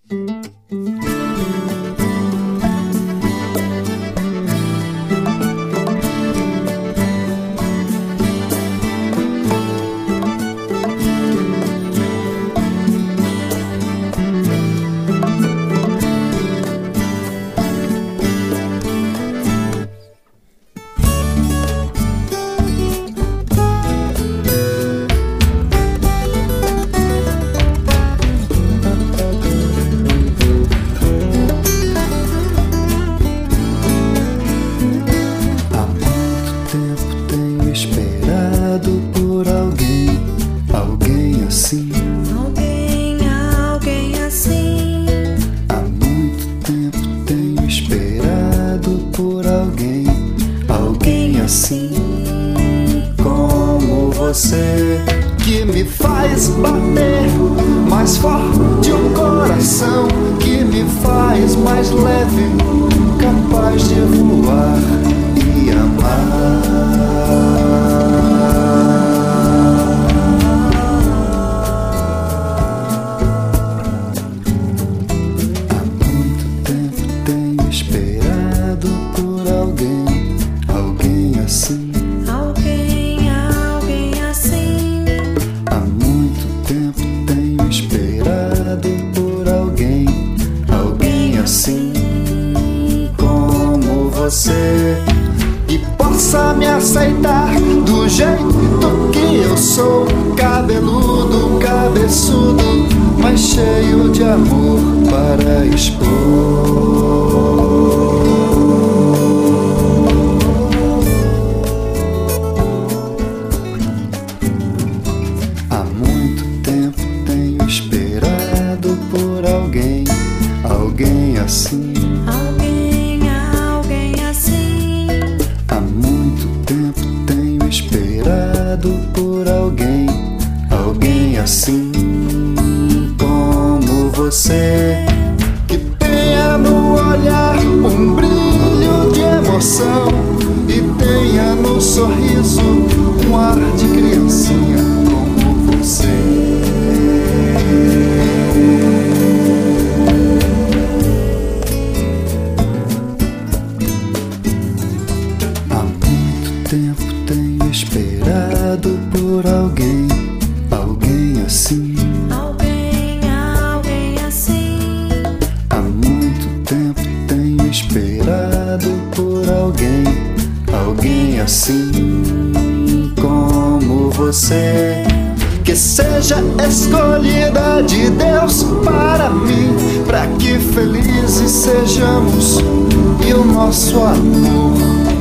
Assim como você, que me faz bater mais forte o coração, que me faz mais leve, capaz de voar e amar. Há muito tempo tenho esperado por alguém assim. Alguém assim. Há muito tempo tenho esperado por alguém assim como você, que possa me aceitar do jeito que eu sou, cabeludo, cabeçudo, mas cheio de amor para expor. Alguém assim. Alguém assim. Há muito tempo tenho esperado por alguém assim como você, que tenha no olhar um brilho de emoção e tenha no sorriso um ar de criancinha como você. Tenho esperado por alguém assim. Alguém assim. Há muito tempo tenho esperado por alguém assim como você, que seja escolhida de Deus para mim, para que felizes sejamos e o nosso amor